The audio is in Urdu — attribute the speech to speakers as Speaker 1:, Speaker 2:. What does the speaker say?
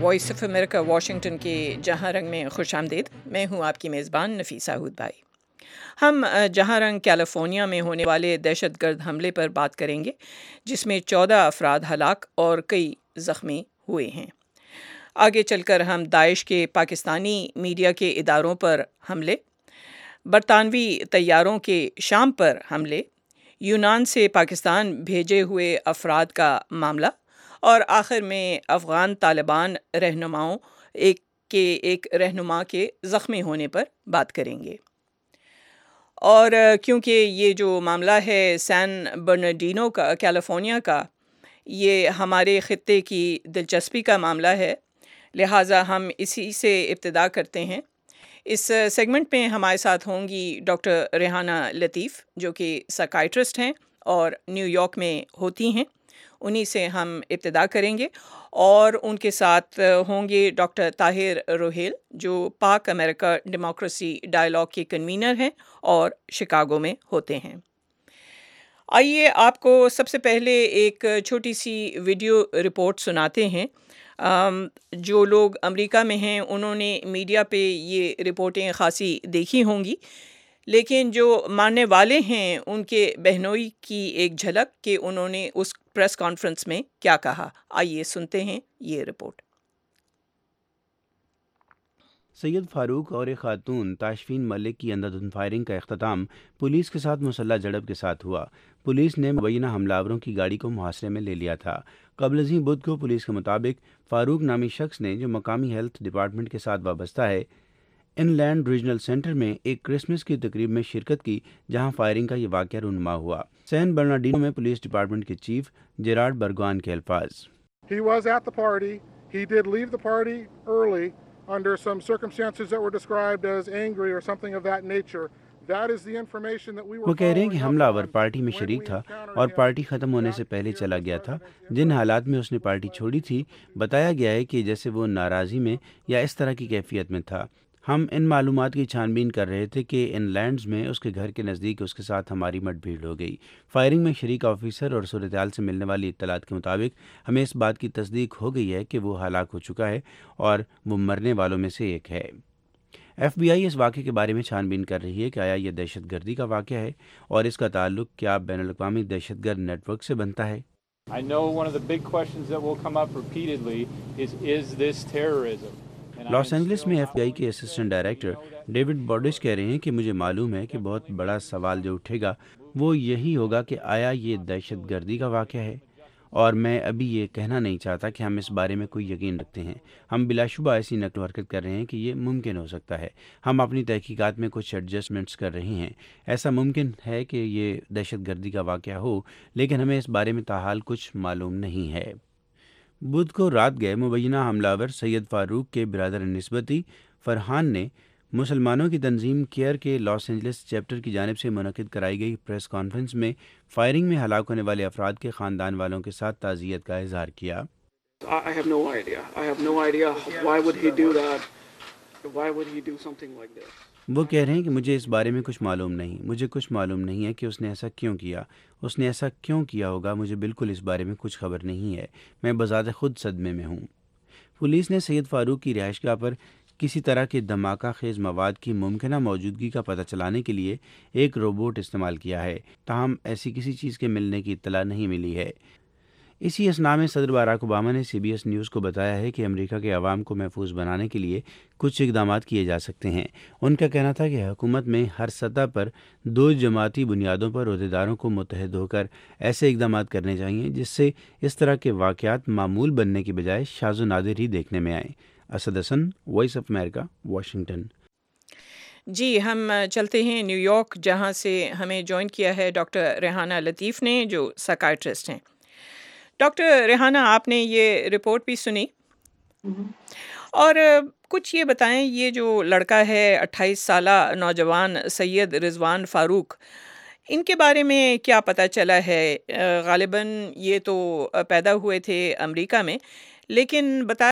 Speaker 1: وائس آف امریکہ واشنگٹن کے جہاں رنگ میں خوش آمدید. میں ہوں آپ کی میزبان نفیسہ ہود بھائی. ہم جہاں رنگ کیلیفورنیا میں ہونے والے دہشت گرد حملے پر بات کریں گے جس میں 14 افراد ہلاک اور کئی زخمی ہوئے ہیں. آگے چل کر ہم داعش کے پاکستانی میڈیا کے اداروں پر حملے، برطانوی طیاروں کے شام پر حملے، یونان سے پاکستان بھیجے ہوئے افراد کا معاملہ اور آخر میں افغان طالبان رہنماؤں ایک رہنما کے زخمی ہونے پر بات کریں گے. اور کیونکہ یہ جو معاملہ ہے سین برنارڈینو کا، کیلیفورنیا کا، یہ ہمارے خطے کی دلچسپی کا معاملہ ہے، لہٰذا ہم اسی سے ابتدا کرتے ہیں. اس سیگمنٹ میں ہمارے ساتھ ہوں گی ڈاکٹر ریحانہ لطیف جو کہ سائیکائٹرسٹ ہیں اور نیو یارک میں ہوتی ہیں. انہی سے ہم ابتدا کریں گے. اور ان کے ساتھ ہوں گے ڈاکٹر طاہر روہیل جو پاک امریکہ ڈیموکریسی ڈائیلاگ کے کنوینر ہیں اور شکاگو میں ہوتے ہیں. آئیے آپ کو سب سے پہلے ایک چھوٹی سی ویڈیو رپورٹ سناتے ہیں. جو لوگ امریکہ میں ہیں انہوں نے میڈیا پہ یہ رپورٹیں خاصی دیکھی ہوں گی، لیکن جو ماننے والے ہیں ان کے بہنوئی کی ایک جھلک کہ انہوں نے اس پریس کانفرنس میں کیا کہا. آئیے سنتے ہیں یہ رپورٹ.
Speaker 2: سید فاروق اور ایک خاتون تاشفین ملک کی اندھادھند فائرنگ کا اختتام پولیس کے ساتھ مسلح جھڑپ کے ساتھ ہوا. پولیس نے مبینہ حملہ آوروں کی گاڑی کو محاصرے میں لے لیا تھا. قبل ازیں بدھ کو پولیس کے مطابق فاروق نامی شخص نے، جو مقامی ہیلتھ ڈپارٹمنٹ کے ساتھ وابستہ ہے، ان لینڈ ریجنل سینٹر میں ایک کرسمس کی تقریب میں شرکت کی جہاں فائرنگ کا یہ واقعہ رونما ہوا. سین برنارڈینو میں پولیس ڈپارٹمنٹ کے چیف جیرارڈ برگوان کے الفاظ:
Speaker 3: He was at the party. He did leave the party early under some circumstances that were described as angry or something of that nature. That is the information that we were
Speaker 2: وہ کہہ رہے ہیں کہ
Speaker 3: following
Speaker 2: حملہ
Speaker 3: up
Speaker 2: آور
Speaker 3: on
Speaker 2: پارٹی میں
Speaker 3: when
Speaker 2: شریک
Speaker 3: we
Speaker 2: تھا
Speaker 3: encountered
Speaker 2: اور
Speaker 3: him
Speaker 2: پارٹی ختم ہونے سے
Speaker 3: back
Speaker 2: پہلے
Speaker 3: here
Speaker 2: چلا
Speaker 3: this
Speaker 2: گیا تھا.
Speaker 3: started
Speaker 2: جن حالات میں اس نے پارٹی چھوڑی تھی بتایا گیا ہے کہ جیسے وہ ناراضی میں یا اس طرح کی کیفیت میں تھا. ہم ان معلومات کی چھان بین کر رہے تھے کہ ان لینڈز میں اس کے گھر کے نزدیک اس کے ساتھ ہماری مٹ بھیڑ ہو گئی. فائرنگ میں شریک آفیسر اور صورتحال سے ملنے والی اطلاعات کے مطابق ہمیں اس بات کی تصدیق ہو گئی ہے کہ وہ ہلاک ہو چکا ہے اور وہ مرنے والوں میں سے ایک ہے. ایف بی آئی اس واقعے کے بارے میں چھان بین کر رہی ہے کہ آیا یہ دہشت گردی کا واقعہ ہے اور اس کا تعلق کیا بین الاقوامی دہشت گرد نیٹ ورک سے بنتا ہے.
Speaker 4: I know one of the big questions that will come up repeatedly is this terrorism?
Speaker 2: Los Angeles میں ایف بی آئی کے اسسٹنٹ ڈائریکٹر ڈیوڈ بورڈش کہہ رہے ہیں کہ مجھے معلوم ہے کہ بہت بڑا سوال جو اٹھے گا وہ یہی ہوگا کہ آیا یہ دہشت گردی کا واقعہ ہے، اور میں ابھی یہ کہنا نہیں چاہتا کہ ہم اس بارے میں کوئی یقین رکھتے ہیں. ہم بلا شبہ ایسی نقل و حرکت کر رہے ہیں کہ یہ ممکن ہو سکتا ہے. ہم اپنی تحقیقات میں کچھ ایڈجسٹمنٹس کر رہے ہیں. ایسا ممکن ہے کہ یہ دہشت گردی کا واقعہ ہو، لیکن ہمیں اس بارے میں تاحال کچھ معلوم نہیں ہے. بدھ کو رات گئے مبینہ حملہ آور سید فاروق کے برادر نسبتی فرحان نے مسلمانوں کی تنظیم کیئر کے لاس اینجلس چیپٹر کی جانب سے منعقد کرائی گئی پریس کانفرنس میں فائرنگ میں ہلاک ہونے والے افراد کے خاندان والوں کے ساتھ تعزیت کا اظہار کیا.
Speaker 5: I have no idea. I have no idea why would he do that? Why would he do something like this?
Speaker 2: وہ کہہ رہے ہیں کہ مجھے اس بارے میں کچھ معلوم نہیں، مجھے کچھ معلوم نہیں ہے کہ اس نے ایسا کیوں کیا. اس نے ایسا کیوں کیا ہوگا، مجھے بالکل اس بارے میں کچھ خبر نہیں ہے. میں بذات خود صدمے میں ہوں. پولیس نے سید فاروق کی رہائش گاہ پر کسی طرح کے دھماکہ خیز مواد کی ممکنہ موجودگی کا پتہ چلانے کے لیے ایک روبوٹ استعمال کیا ہے، تاہم ایسی کسی چیز کے ملنے کی اطلاع نہیں ملی ہے. اسی اثناء میں صدر باراک اوباما نے سی بی ایس نیوز کو بتایا ہے کہ امریکہ کے عوام کو محفوظ بنانے کے لیے کچھ اقدامات کیے جا سکتے ہیں. ان کا کہنا تھا کہ حکومت میں ہر سطح پر 2 جماعتی بنیادوں پر عہدیداروں کو متحد ہو کر ایسے اقدامات کرنے چاہیے جس سے اس طرح کے واقعات معمول بننے کی بجائے شاذ و نادر ہی دیکھنے میں آئیں. Asad Hasan, voice of America, Washington.
Speaker 1: جی ہم چلتے ہیں نیو یارک جہاں سے ہمیں جوائن کیا ہے ڈاکٹر ریحانہ لطیف نے جو سائیکائٹرسٹ ہیں. ڈاکٹر ریحانہ، آپ نے یہ رپورٹ بھی سنی اور کچھ یہ بتائیں، یہ جو لڑکا ہے 28 سالہ نوجوان سید رضوان فاروق، ان کے بارے میں کیا پتہ چلا ہے؟ غالباً یہ تو پیدا ہوئے تھے امریکہ میں، لیکن بتا